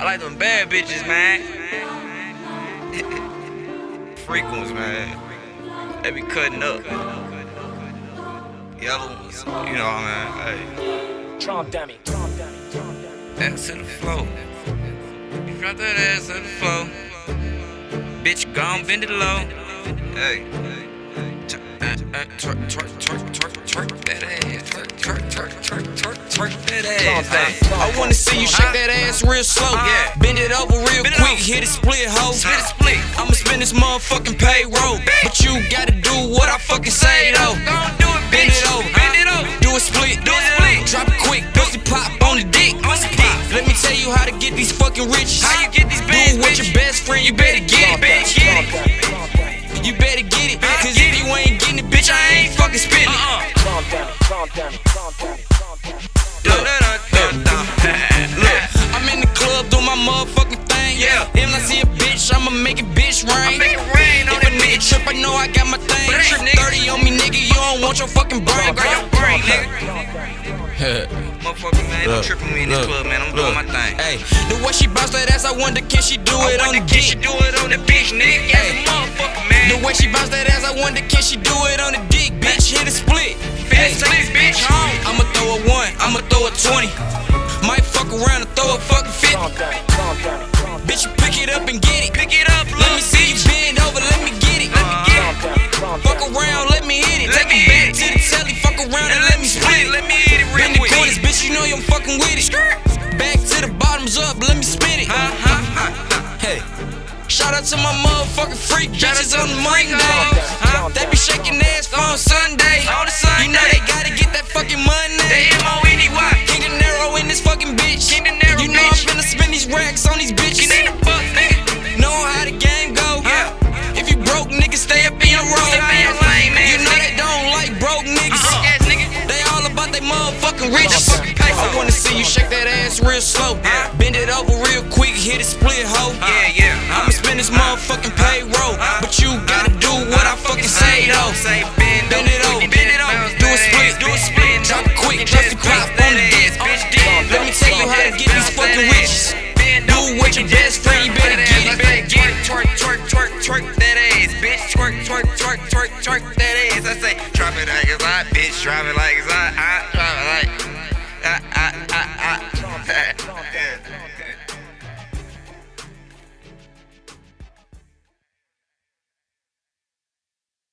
I like them bad bitches, man. Freak ones, man. They be cutting up. Yellow ones, you know what I mean? Hey. Trump dummy. Ass to the floor. You drop that ass to the floor. Bitch, gon' bend it low. Hey. Twerk that ass. Twerk that ass. Hey. I wanna see you shake that ass real slow. Bend it over real quick, hit it split, ho. I'ma spend this motherfucking payroll, but you gotta do what I fucking say though. Bend it over, do a split, drop it quick, pussy pop on the dick. Let me tell you how to get these fucking riches. How you get these bands, do it with your best friend, you better get it, bitch. You better get it, cause if you ain't getting it, bitch, I ain't fucking spitting it. Look, I'm in the club doing my motherfucking thing. If I see a bitch, I'ma make it bitch rain. If a nigga trip, I know I got my thing. 30 on me, nigga, you don't want your fucking brain. Motherfucker, man, don't trip on me in this club, man. I'm doing my thing. Hey, the way she bounce that ass, I wonder can she do it on the dick? She do it on the bitch, nigga. Yeah, motherfucker, man. The way she bounce that ass, I wonder can she do it on the dick? Bitch, hit a split. Hey, bitch, home. I'ma throw a 1, I'ma throw a 20. Might fuck around and throw a fucking 50. Bitch, you pick it up and get it. Pick it up, let me see you bend over, let me get it. Fuck around, let me hit it. Take it back to the telly, fuck around and let me split it. Let me hit it real Bend the quick. corners, bitch, you know I'm fucking with it. Back to the bottoms up, let me spin it. Hey, shout out to my motherfucking freak bitches on the Monday. They be shaking ass for on Sunday. You know they gotta get that fucking money. The M-O-N-E-Y. King De Niro in this fucking bitch. King De Niro, you know I'm finna spend these racks on these bitches. Know how the game go. If you broke, niggas stay up in your road. You know they don't like broke niggas. They all about they motherfucking riches. I wanna see you shake that ass real slow. Bend it over real quick, hit it split, ho. I'ma spend this motherfucking payroll, but you gotta do what I fucking say though. Bend it over, do a split, drop it quick, drop it pop on the dick. Let me tell you how to get these fucking riches. Do what your best friend, you better get it. Twerk that ass, bitch. Twerk that ass. I say, drop it like it's hot, bitch. Drop it like it's hot.